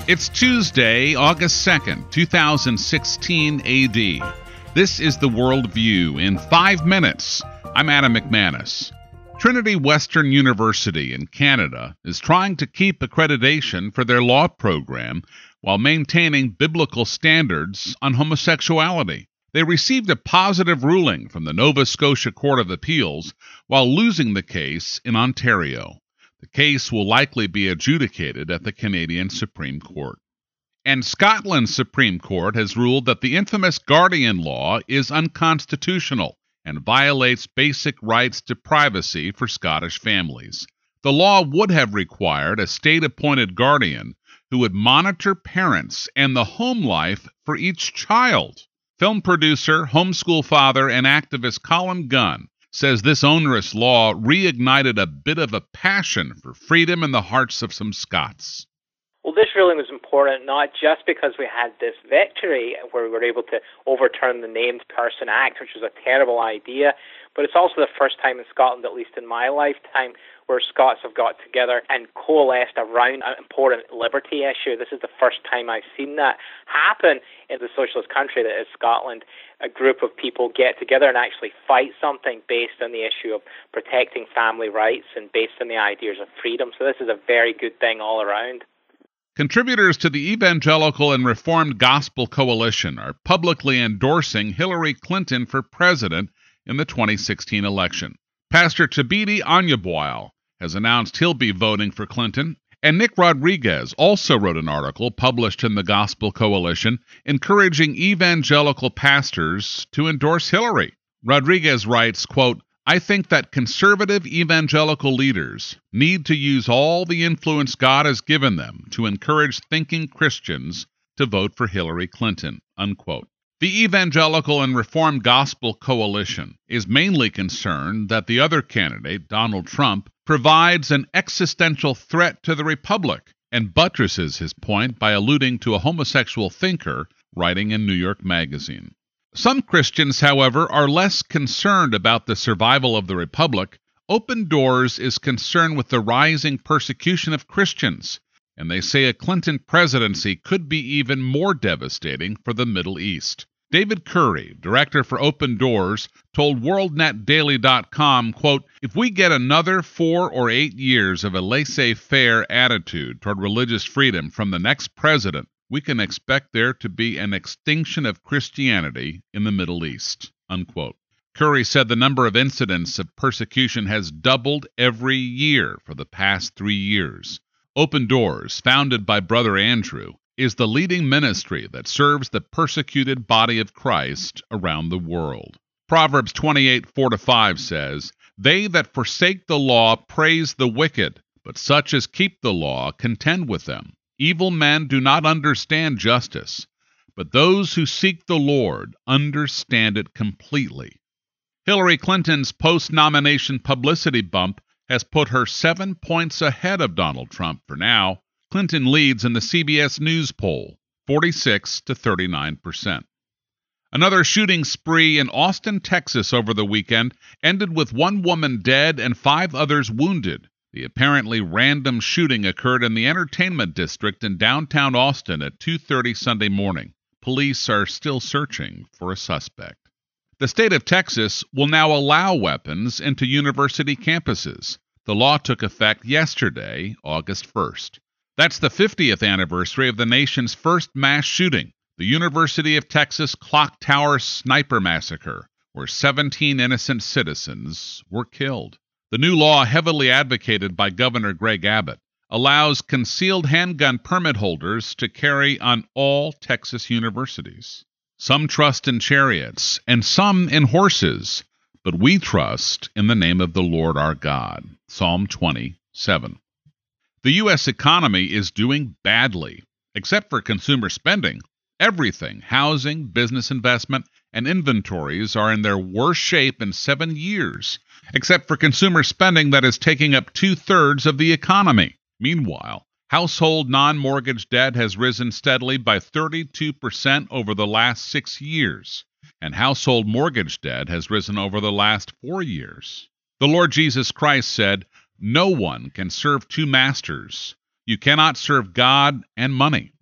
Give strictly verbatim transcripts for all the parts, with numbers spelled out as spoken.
It's Tuesday, August second, two thousand sixteen A D. This is The World View in five minutes. I'm Adam McManus. Trinity Western University in Canada is trying to keep accreditation for their law program while maintaining biblical standards on homosexuality. They received a positive ruling from the Nova Scotia Court of Appeals while losing the case in Ontario. The case will likely be adjudicated at the Canadian Supreme Court. And Scotland's Supreme Court has ruled that the infamous Guardian Law is unconstitutional and violates basic rights to privacy for Scottish families. The law would have required a state-appointed guardian who would monitor parents and the home life for each child. Film producer, homeschool father, and activist Colin Gunn says this onerous law reignited a bit of a passion for freedom in the hearts of some Scots. Well, this ruling was important not just because we had this victory where we were able to overturn the Named Person Act, which was a terrible idea, but it's also the first time in Scotland, at least in my lifetime, where Scots have got together and coalesced around an important liberty issue. This is the first time I've seen that happen in the socialist country that is Scotland. A group of people get together and actually fight something based on the issue of protecting family rights and based on the ideas of freedom. So this is a very good thing all around. Contributors to the Evangelical and Reformed Gospel Coalition are publicly endorsing Hillary Clinton for president in the twenty sixteen election. Pastor Thabiti Anyabwile has announced he'll be voting for Clinton, and Nick Rodriguez also wrote an article published in the Gospel Coalition encouraging evangelical pastors to endorse Hillary. Rodriguez writes, quote, I think that conservative evangelical leaders need to use all the influence God has given them to encourage thinking Christians to vote for Hillary Clinton, unquote. The Evangelical and Reformed Gospel Coalition is mainly concerned that the other candidate, Donald Trump, provides an existential threat to the Republic and buttresses his point by alluding to a homosexual thinker writing in New York Magazine. Some Christians, however, are less concerned about the survival of the Republic. Open Doors is concerned with the rising persecution of Christians, and they say a Clinton presidency could be even more devastating for the Middle East. David Curry, director for Open Doors, told world net daily dot com, quote, if we get another four or eight years of a laissez-faire attitude toward religious freedom from the next president, we can expect there to be an extinction of Christianity in the Middle East, unquote. Curry said the number of incidents of persecution has doubled every year for the past three years. Open Doors, founded by Brother Andrew, is the leading ministry that serves the persecuted body of Christ around the world. Proverbs twenty-eight, four to five says, they that forsake the law praise the wicked, but such as keep the law contend with them. Evil men do not understand justice, but those who seek the Lord understand it completely. Hillary Clinton's post-nomination publicity bump has put her seven points ahead of Donald Trump for now. Clinton leads in the C B S News poll, forty-six to thirty-nine percent. Another shooting spree in Austin, Texas over the weekend ended with one woman dead and five others wounded. The apparently random shooting occurred in the entertainment district in downtown Austin at two thirty Sunday morning. Police are still searching for a suspect. The state of Texas will now allow weapons into university campuses. The law took effect yesterday, August first. That's the fiftieth anniversary of the nation's first mass shooting, the University of Texas Clock Tower Sniper Massacre, where seventeen innocent citizens were killed. The new law, heavily advocated by Governor Greg Abbott, allows concealed handgun permit holders to carry on all Texas universities. Some trust in chariots and some in horses, but we trust in the name of the Lord our God. Psalm twenty-seven. The U S economy is doing badly, except for consumer spending. Everything, housing, business investment, and inventories are in their worst shape in seven years, except for consumer spending that is taking up two-thirds of the economy. Meanwhile, household non-mortgage debt has risen steadily by thirty-two percent over the last six years, and household mortgage debt has risen over the last four years. The Lord Jesus Christ said, no one can serve two masters. You cannot serve God and money.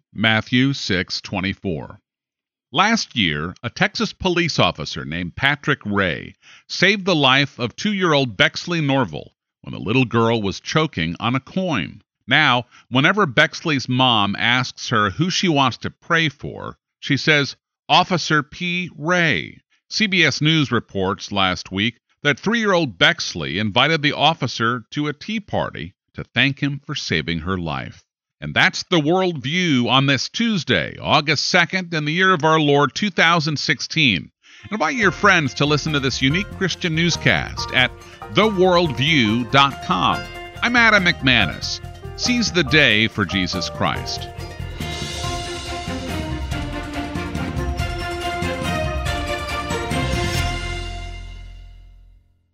Matthew six twenty-four. Last year, a Texas police officer named Patrick Ray saved the life of two-year-old Bexley Norville when the little girl was choking on a coin. Now, whenever Bexley's mom asks her who she wants to pray for, she says, Officer P. Ray. C B S News reports last week that three-year-old Bexley invited the officer to a tea party to thank him for saving her life. And that's the World View on this Tuesday, August second, in the year of our Lord two thousand sixteen. Invite your friends to listen to this unique Christian newscast at the world view dot com. I'm Adam McManus. Seize the day for Jesus Christ.